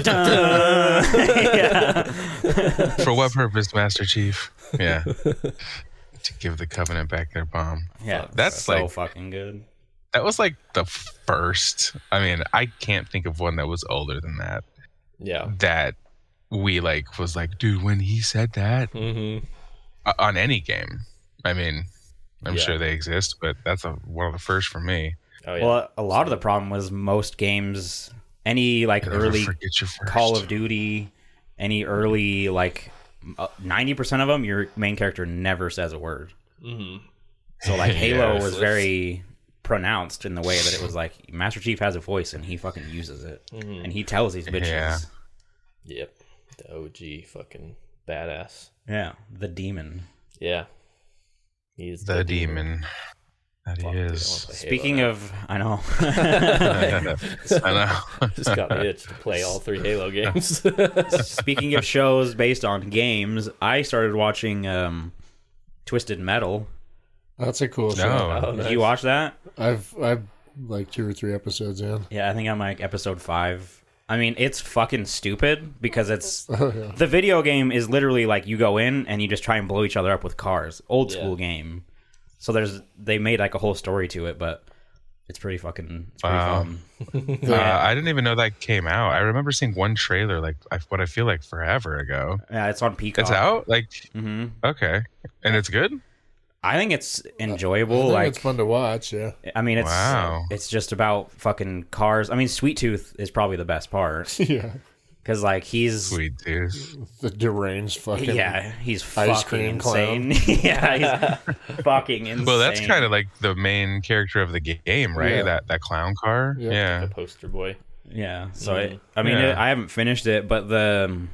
yeah. For what purpose, Master Chief? Yeah. To give the Covenant back their bomb. Yeah. That's so like- fucking good. That was like the first. I mean, I can't think of one that was older than that. Yeah. That we like was like, dude, when he said that Mm-hmm. uh, on any game. I mean, I'm Yeah. sure they exist, but that's a, one of the first for me. Oh, yeah. Well, a lot of the problem was most games, any like Never early forget your first. Call of Duty, any early like uh, ninety percent of them, your main character never says a word. mm-hmm. So like Halo Yes. was very pronounced in the way that it was like Master Chief has a voice and he fucking uses it, Mm-hmm. and he tells these bitches. Yeah. Yep. The O G fucking badass. Yeah, the demon. Yeah, he's The, demon. That he Fuck, dude, I wanna is. play Halo Speaking now. of, I know. I know. Just got an itch to play all three Halo games. Speaking of shows based on games, I started watching um, Twisted Metal. That's a cool No. show. Oh, Did nice. you watch that? I've I've like two or three episodes in. Yeah, I think I'm like episode five. I mean, it's fucking stupid because it's Oh yeah. the video game is literally like you go in and you just try and blow each other up with cars. Old Yeah. school game. So there's they made like a whole story to it, but it's pretty fucking it's pretty Wow. fun. Uh, I didn't even know that came out. I remember seeing one trailer, like I, what I feel like forever ago. Yeah, it's on Peacock. It's out. Like, hmm okay, and it's good. I think it's I enjoyable. think like it's fun to watch. Yeah. I mean, it's Wow. it's just about fucking cars. I mean, Sweet Tooth is probly the best part Yeah. because like he's Sweet tooth. The deranged fucking. yeah he's ice fucking cream insane. yeah, he's fucking insane. Well, that's kind of like the main character of the game, right? Yeah. That that clown car. Yeah. Yeah. The poster boy. yeah. So Mm. it, I mean, Yeah. it, I haven't finished it, but the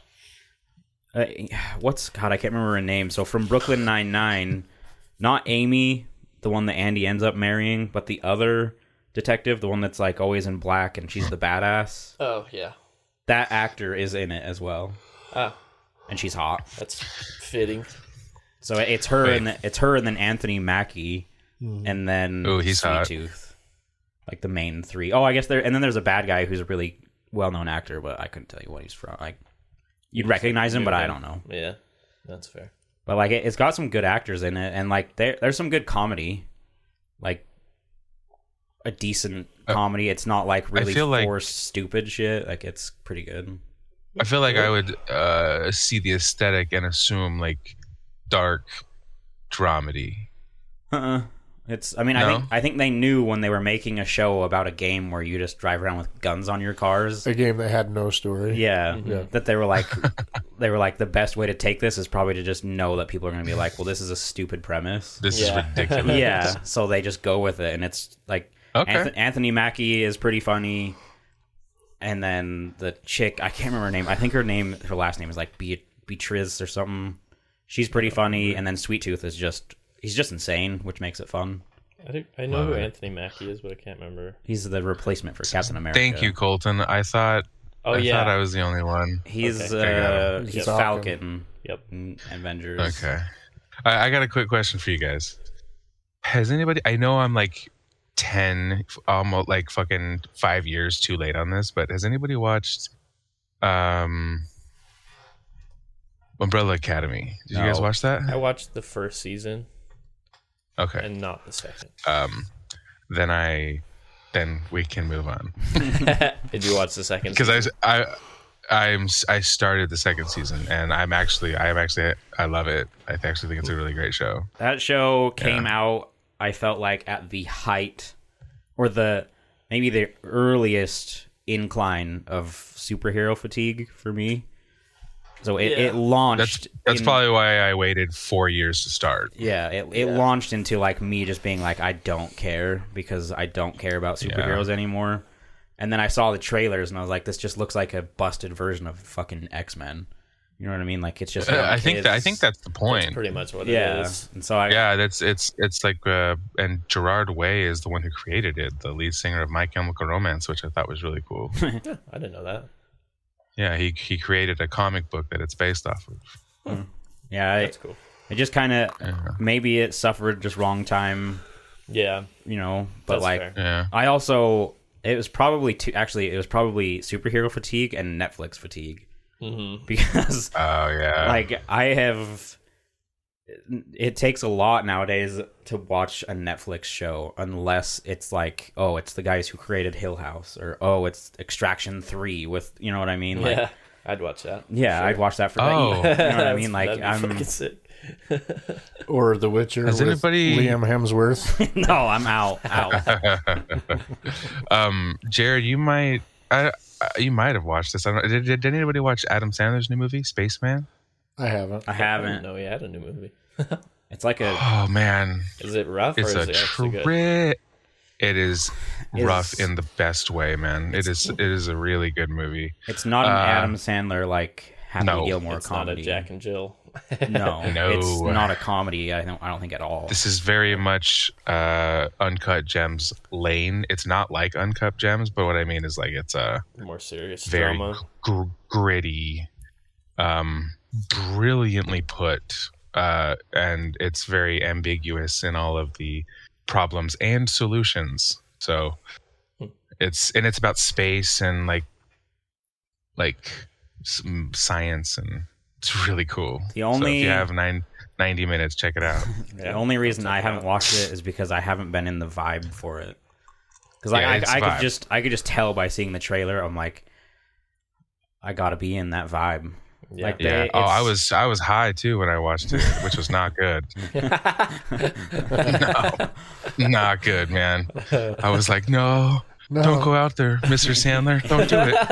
uh, what's God, I can't remember her name. So from Brooklyn Nine Nine, not Amy, the one that Andy ends up marrying, but the other detective, the one that's like always in black and she's the badass. Oh yeah. That actor is in it as well, Ah, and she's hot. that's fitting. So it's her Wait. and the, it's her and then Anthony Mackie, and then Ooh, he's Sweet hot. Tooth, like the main three. Oh, I guess there. And then there's a bad guy who's a really well-known actor, but I couldn't tell you what he's from. Like you'd recognize him, but I don't know. Yeah, that's fair. But like it, it's got some good actors in it, and like there there's some good comedy, like a decent comedy. It's not like really feel like- forced stupid shit. Like it's pretty good. I feel like I would uh, see the aesthetic and assume like dark dramedy. Uh-uh. It's. I mean, I No? think I think they knew when they were making a show about a game where you just drive around with guns on your cars. A game that had no story. Yeah, Yeah. that they were like, they were like, the best way to take this is probably to just know that people are going to be like, well, this is a stupid premise. This Yeah. is ridiculous. Yeah, so they just go with it, and it's like Okay. Anth- Anthony Mackie is pretty funny, and then the chick, I can't remember her name. I think her name, her last name is like Be- Beatriz or something. She's pretty funny, and then Sweet Tooth is just he's just insane, which makes it fun. I think I know Love who it. Anthony Mackie is, but I can't remember. He's the replacement for Captain America. Thank you, Colton. I thought. Oh I yeah. thought I was the only one. He's Okay. I got uh, him. he's He's Falcon. Falcon. Yep. in Avengers. Okay. I, I got a quick question for you guys. Has anybody? I know I'm like ten, almost like fucking five years too late on this, but has anybody watched um Umbrella Academy? Did you guys No. watch that? I watched the first season Okay. and not the second. Um, then I, then we can move on Did you watch the second? because I I. I'm I started the second season and I'm actually I'm actually I love it. I actually think it's a really great show. That show came Yeah. out, I felt like, at the height or the maybe the earliest incline of superhero fatigue for me. So it, Yeah. it launched. That's that's in- probably why I waited four years to start. yeah. It it Yeah. launched into like me just being like, I don't care because I don't care about superheroes anymore. And then I saw the trailers and I was like, this just looks like a busted version of fucking X-Men. You know what I mean? Like it's just. Uh, young I think that I kids. think that's the point. That's pretty much what Yeah. it is. And so I. Yeah, that's it's it's like uh, and Gerard Way is the one who created it, the lead singer of My Chemical Romance, which I thought was really cool. Yeah, I didn't know that. Yeah, he he created a comic book that it's based off of. Yeah. I, That's cool. It just kind of Yeah. maybe it suffered just wrong time, Yeah, you know. But that's like, fair. Yeah. I also it was probably two, actually it was probably superhero fatigue and Netflix fatigue Mm-hmm. because Oh yeah. like I have. It takes a lot nowadays to watch a Netflix show unless it's like, oh, it's the guys who created Hill House, or oh, it's Extraction three with, you know what I mean? Like, Yeah, I'd watch that. yeah, Sure. I'd watch that for Oh. that. You know what I mean? That'd Like, be I'm fucking sick. Or The Witcher Has with anybody- Liam Hemsworth. no, I'm out, out. um, Jared, you might I, I- you might have watched this. I don't, did, did anybody watch Adam Sandler's new movie, Spaceman? I haven't. I I didn't haven't. know he had a new movie. It's like a Oh man, Is it rough it's or is a it actually good? trip. It is Is- rough in the best way, man. It is it is a really good movie. It's not an Uh, Adam Sandler like Happy No, Gilmore It's comedy. not a Jack and Jill. No, No. it's not a comedy. I don't. I don't think at all. This is very much uh, Uncut Gems lane. It's not like Uncut Gems, but what I mean is like it's a More serious very drama. gr- gritty, um, brilliantly put, uh, and it's very ambiguous in all of the problems and solutions. So it's and it's about space and like like some science, and it's really cool. The so only- if you have nine, ninety minutes, check it out. The only reason I haven't watched it is because I haven't been in the vibe for it. Because Yeah, I, it's I, I vibe. could just, I could just tell by seeing the trailer. I'm like, I gotta be in that vibe. Yeah. Like, Yeah. they, Oh, I it's- was I was high too when I watched it, which was not good. no, not good, man. I was like, no, No. don't go out there, Mister Sandler. Don't do it.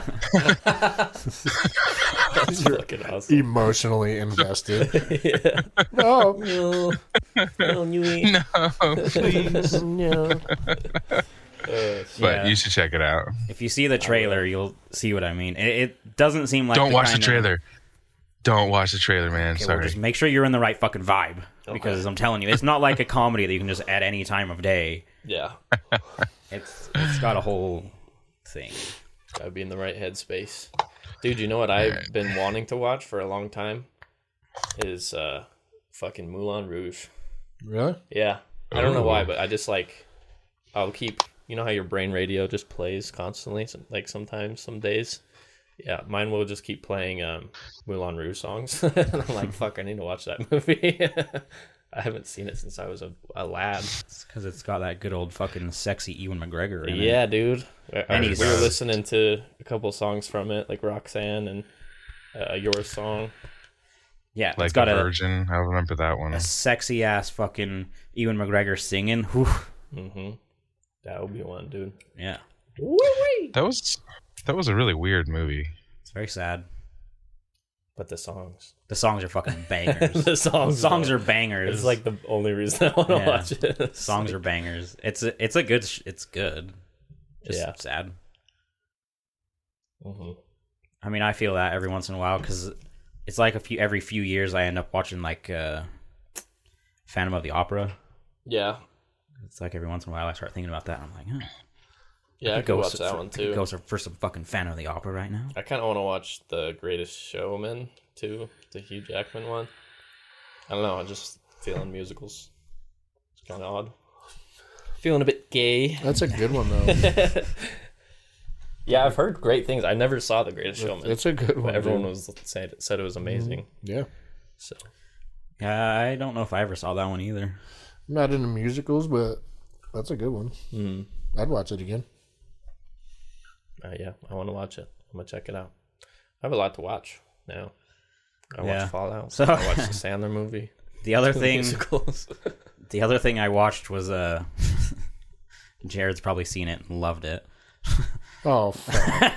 That's fucking awesome. Emotionally invested. Yeah. No. No, no, you ain't. No, please. No. Uh, But Yeah. you should check it out. If you see the trailer, you'll see what I mean. It, it doesn't seem like Don't the watch the kind of- trailer. Don't watch the trailer, man. Okay, well, Sorry. just make sure you're in the right fucking vibe. Because I'm telling you, it's not like a comedy that you can just at any time of day. yeah. It's it's got a whole thing. Gotta be in the right headspace. Dude, you know what I've been wanting to watch for a long time? Is uh fucking Moulin Rouge. Really? Yeah. I don't know Ooh. why, but I just like I'll keep you know how your brain radio just plays constantly, some, like sometimes, some days. Yeah, mine will just keep playing um Moulin Rouge songs. And I'm like, fuck, I need to watch that movie. I haven't seen it since I was a, a lad. It's because it's got that good old fucking sexy Ewan McGregor in it. Yeah, dude. I- I- And we he's- were listening to a couple songs from it, like Roxanne and uh, your song. Yeah, like it's got a a, virgin. I remember that one. a sexy ass fucking Ewan McGregor singing. Whew. Mm-hmm. That would be one, dude. Yeah, That was that was a really weird movie. it's very sad. But the songs, The songs are fucking bangers. the the songs, songs though, are bangers. It's like the only reason I want to Yeah. watch it. songs are bangers. It's a, it's a good. sh- It's good. Just Yeah. sad. Mm-hmm. I mean, I feel that every once in a while because it's like a few every few years I end up watching like uh, Phantom of the Opera. Yeah, It's like every once in a while I start thinking about that. And I'm like, huh, yeah, I could could watch s- that for- one I could too. Go so- for some fucking Phantom of the Opera right now. I kind of want to watch the Greatest Showman too, the Hugh Jackman one. I don't know. I'm just feeling musicals. It's kind of odd. Feeling a bit gay. That's a good one though. Yeah, I've heard great things. I never saw the Greatest Showman. That's a good one. But everyone dude. was said said it was amazing. Yeah. So Yeah, I don't know if I ever saw that one either. I'm not into musicals, but that's a good one. mm, I'd watch it again. uh, yeah, I want to watch it. I'm gonna check it out. I have a lot to watch now. I Yeah. watched Fallout. So- I watched the Sandler movie. The other thing, Musicals. the other thing I watched was uh, Jared's probably seen it and loved it. Oh, fuck.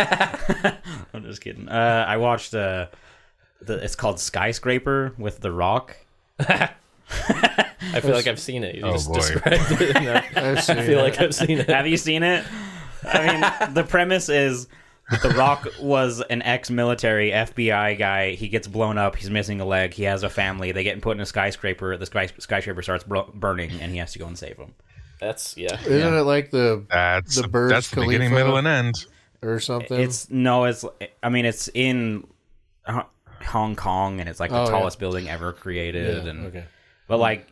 I'm just kidding. Uh, I watched uh, the it's called Skyscraper with The Rock. I feel like I've seen it. You Oh, just boy. described it. And I, I've I seen feel it. like I've seen it. Have you seen it? I mean, the premise is The Rock was an ex-military F B I guy. He gets blown up. He's missing a leg. He has a family. They get put in a skyscraper. The sky, skyscraper starts bro- burning, and he has to go and save them. That's yeah. Isn't it like the That's The the, Burj that's the beginning, Khalifa? middle, and end. or something? It's no, it's. I mean, it's in Ho- Hong Kong, and it's like the Oh, yeah. tallest building ever created. yeah, and okay. But like,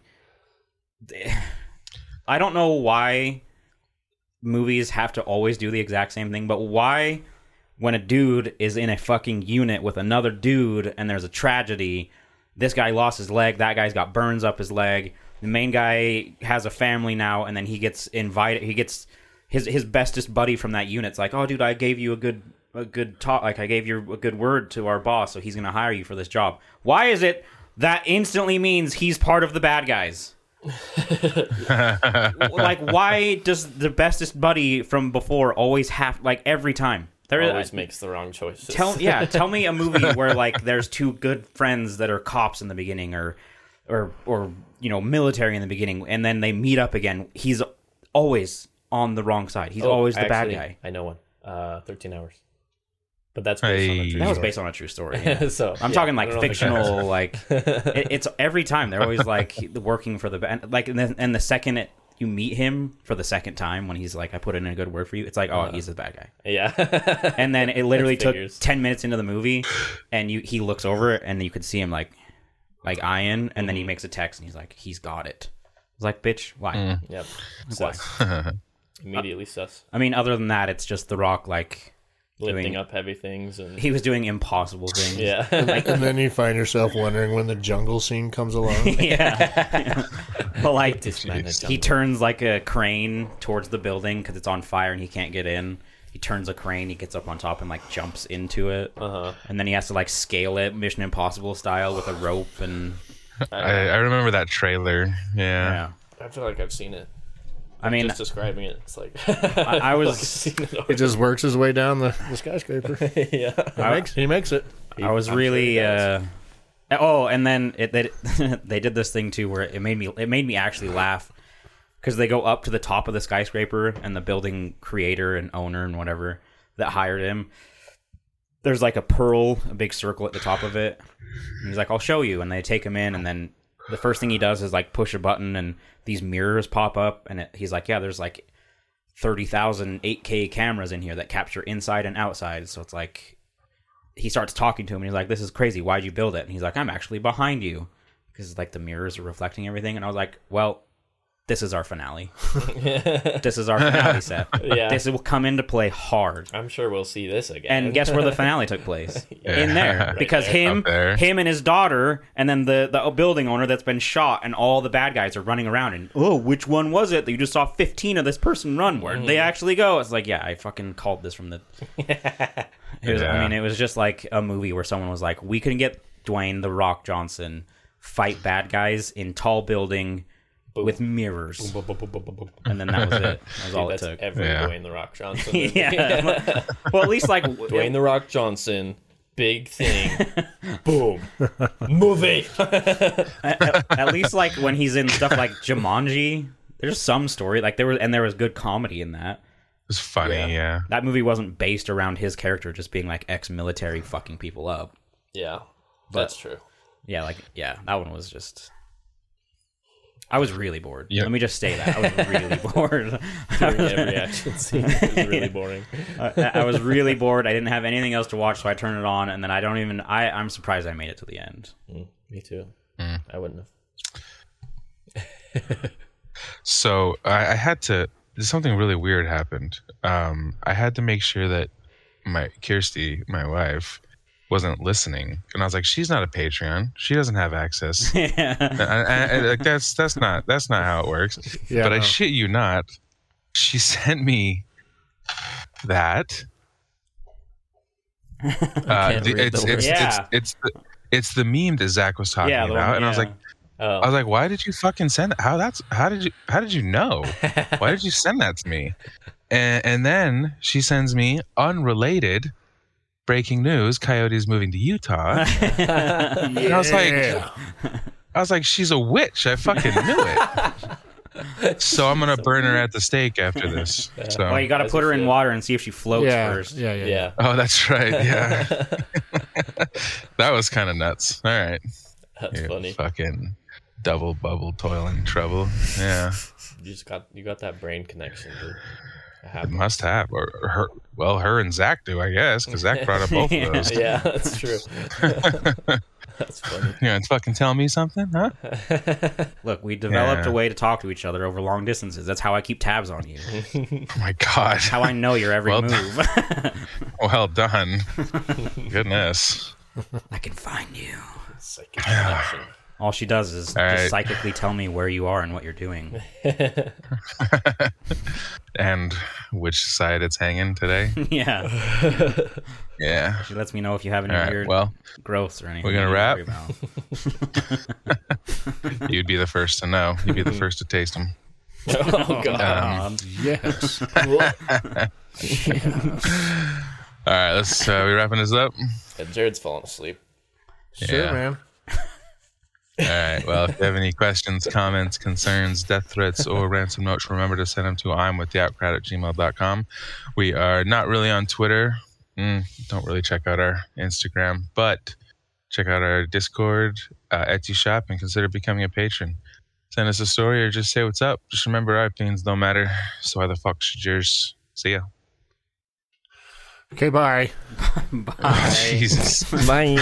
I don't know why movies have to always do the exact same thing, but why, when a dude is in a fucking unit with another dude and there's a tragedy, this guy lost his leg, that guy's got burns up his leg, the main guy has a family now, and then he gets invited, he gets his his bestest buddy from that unit's like, oh dude, I gave you a good a good talk, like I gave you a good word to our boss, so he's gonna hire you for this job. Why is it that instantly means he's part of the bad guys? Like, why does the bestest buddy from before always have, like, every time? There is Always makes the wrong choices. tell yeah, tell me a movie where like there's two good friends that are cops in the beginning, or or or you know, military in the beginning, and then they meet up again. He's always on the wrong side. He's Oh, always the actually, bad guy. I know one. Uh, thirteen hours. But that's based on a Hey. true That was story. based on a true story. Yeah. so I'm yeah, talking I like don't know if it fictional, like it, it's every time they're always like working for the band. Like, and the, and the second it, you meet him for the second time when he's like, "I put in a good word for you," it's like, "Oh, he's the bad guy." counts. Yeah. And then it literally took Figures. ten minutes into the movie, and you he looks over it, and you could see him like, like eyeing, and then he makes a text, and he's like, "He's got it." I was like, "Bitch, why?" Yep. Why? Sus. Immediately sus. I mean, other than that, it's just The Rock like Lifting doing- up heavy things and he was doing impossible things. yeah. And then you find yourself wondering when the jungle scene comes along. Yeah. But like Dismantled he jungle. turns like a crane towards the building because it's on fire and he can't get in. He turns a crane, he gets up on top and like jumps into it. Uh-huh. And then he has to like scale it Mission Impossible style with a rope and I, I remember that trailer. Yeah. yeah. I feel like I've seen it. I mean, Just describing it, it's like I, I was seen it He already. just works his way down the, the skyscraper. He yeah. makes, he makes it. I was I'm sure really he uh does. oh, and then it they, they did this thing too where it made me it made me actually laugh because they go up to the top of the skyscraper and the building creator and owner and whatever that hired him. There's like a pearl, a big circle at the top of it. And he's like, "I'll show you," and they take him in, and then the first thing he does is like push a button, and these mirrors pop up, and it, he's like, "Yeah, there's like thirty thousand eight K cameras in here that capture inside and outside." So it's like he starts talking to him, and he's like, "This is crazy. Why'd you build it?" And he's like, "I'm actually behind you," because like the mirrors are reflecting everything. And I was like, "Well, this is our finale. This is our finale set. Yeah. This will come into play hard." I'm sure we'll see this again. And guess where the finale took place? In there, Right because there. him, Up there. him and his daughter, and then the the building owner that's been shot, and all the bad guys are running around. And oh, which one was it that you just saw fifteen of this person run? Where did they actually go? It's like, yeah, I fucking called this from the. It was, I Yeah. mean, it was just like a movie where someone was like, "We can get Dwayne the Rock Johnson fight bad guys in tall building." With mirrors, Boom, boom, boom, boom, boom, boom. and then that was it. That was all it That's took. every Yeah. Dwayne the Rock Johnson. movie. Yeah. Well, at least like Dwayne the Rock Johnson, big thing. Boom. Movie. at, at least like when he's in stuff like Jumanji, there's some story like there was, and there was good comedy in that. It was funny. Yeah. Yeah. That movie wasn't based around his character just being like ex-military fucking people up. Yeah, that's true. Yeah, like yeah, that one was just. I was really bored. Yep. Let me just say that I was really bored. During every action scene is really boring. I, I was really bored. I didn't have anything else to watch, so I turned it on, and then I don't even. I I'm surprised I made it to the end. Mm, me too. Mm. I wouldn't have. So I, I had to. Something really weird happened. Um, I had to make sure that my Kirsty, my wife, wasn't listening, and I was like, "She's not a Patreon. She doesn't have access." Yeah. I, I, I, like that's that's not that's not how it works. Yeah, but I no. shit you not, she sent me that. Uh, can't the- read it's, the it's, words. it's it's the it's the meme that Zach was talking Yeah, the about, one- and I was yeah. like, Oh, I was like, why did you fucking send it? How that's how did you how did you know? Why did you send that to me? And and then she sends me unrelated breaking news: Coyote's moving to Utah. And I was like, Yeah. I was like, she's a witch. I fucking knew it. So I'm gonna burn her at the stake after this. So. Well, you got to As put you her in should. water and see if she floats Yeah, first. yeah, yeah, yeah. yeah. Oh, that's right. Yeah, that was kind of nuts. All right, That's You funny. fucking double bubble toiling trouble. Yeah, You just got you got that brain connection, dude. It it happened. must have. Or or her. Well, her and Zach do, I guess, because Zach brought up both of those. Yeah, that's true. That's funny. You know, it's fucking tell me something, huh? Look, we developed Yeah. a way to talk to each other over long distances. That's how I keep tabs on you. Oh my god. How I know your every Well move. Well done. Goodness. I can find you. Psychic connection. All she does is All just right. psychically tell me where you are and what you're doing. And which side it's hanging today? Yeah. Yeah. She lets me know if you have any All right. weird Well, growths or anything. we're gonna you wrap? need to worry about. you'd be the first to know. You'd be the first to taste them. Oh god. Um, Yes. All right, let's. Uh, we wrapping this up. Yeah, Jared's falling asleep. Sure, Yeah. man. All right. Well, if you have any questions, comments, concerns, death threats, or ransom notes, remember to send them to I'm with the outcrowd at gmail dot com. We are not really on Twitter. mm, don't really check out our Instagram, but check out our Discord, uh, Etsy shop, and consider becoming a patron. Send us a story or just say what's up. Just remember, our opinions don't matter. So why the fuck should yours? See ya. Okay, bye. Bye. Jesus. Bye.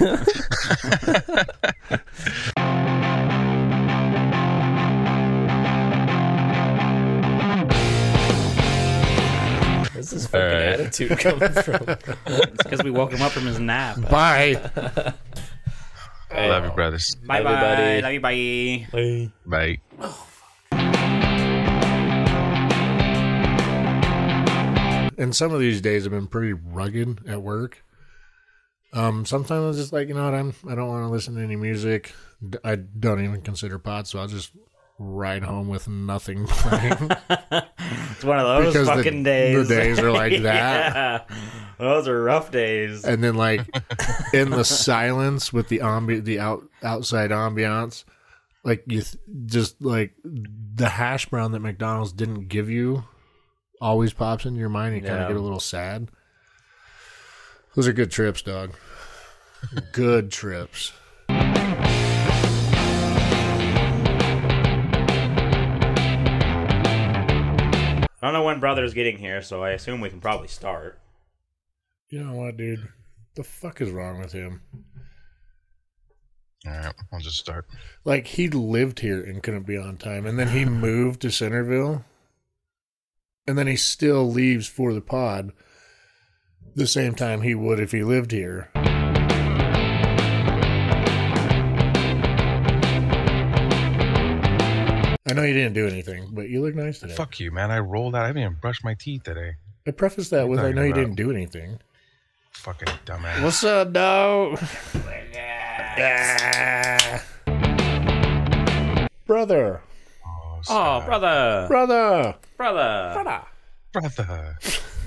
Where's this fucking right. attitude coming from? It's because we woke him up from his nap. Bye. I love you, brothers. Bye Everybody. bye. Love you. Bye. Bye. And some of these days have been pretty rugged at work. Um, sometimes I'm just like, you know what, I'm I don't want to listen to any music. D- I don't even consider pods, so I'll just ride home with nothing playing. It's one of those Because the- fucking days. the days are like that. Yeah. Those are rough days. And then like in the silence with the ambi- the out outside ambiance, like you th- just like the hash brown that McDonald's didn't give you always pops into your mind. You kind Yeah. of get a little sad. Those are good trips, dog. Good trips. I don't know when brother's getting here, so I assume we can probably start. You know what, dude? The fuck is wrong with him? All right, I'll just start. Like, he lived here and couldn't be on time, and then he moved to Centerville, and then he still leaves for the pod the same time he would if he lived here. I know you didn't do anything, but you look nice today. Fuck you, man. I rolled out. I haven't even brushed my teeth today. I prefaced that with, I talking know you about? didn't do anything. Fucking dumbass. What's up, dog? Brother. Oh, Oh, sad. brother. Brother. Brother. brother.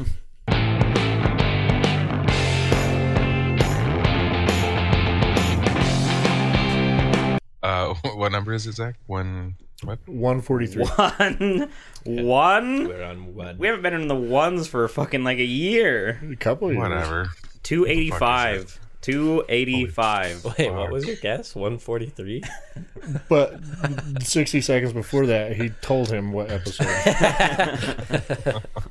uh, what number is it, Zach? One. What? one forty-three. One. One. We're on one. We haven't been in the ones for fucking like a year. A couple of years. Whatever. two eighty-five. two eighty-five. Wait, what was your guess? one forty-three? But sixty seconds before that, he told him what episode.